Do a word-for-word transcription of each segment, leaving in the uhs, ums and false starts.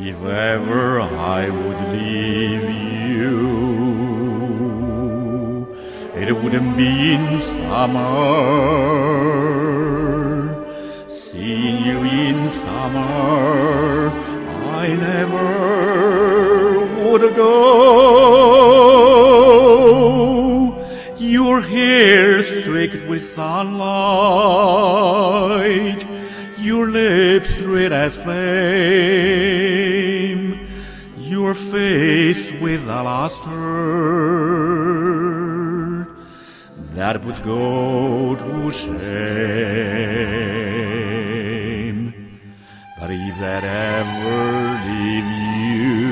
If ever I would leave you, it wouldn't be in summer. Seeing you in summer, I never would go. Your hair streaked with sunlight, your lips red as flame, your face with a luster that would go to shame. But if that ever leave you,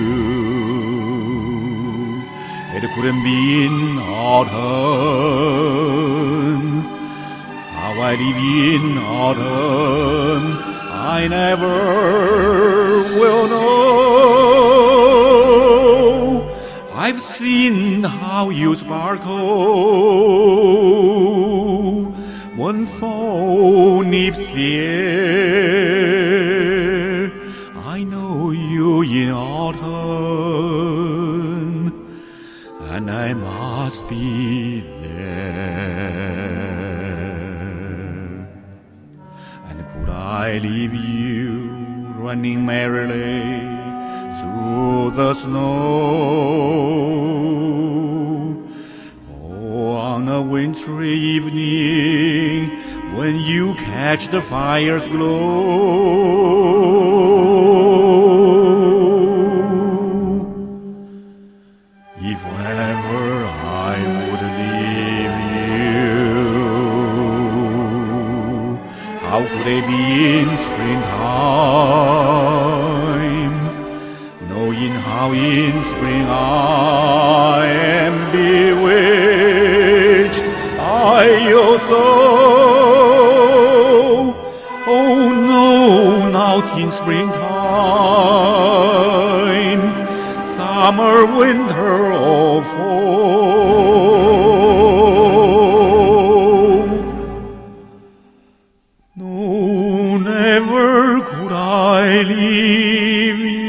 it couldn't be in autumn. How I live in autumn, I never will know. I've seen how you sparkle when fall nips the air. I know you in autumn, and I must be there. And could I leave you running merrily through the snow? Oh, on a wintry evening when you catch the fire's glow. If ever I would leave you, how could I be in springtime, knowing how in spring I am bewitched? I also, oh no, not in springtime, summer, winter, or fall. No, never could I leave you.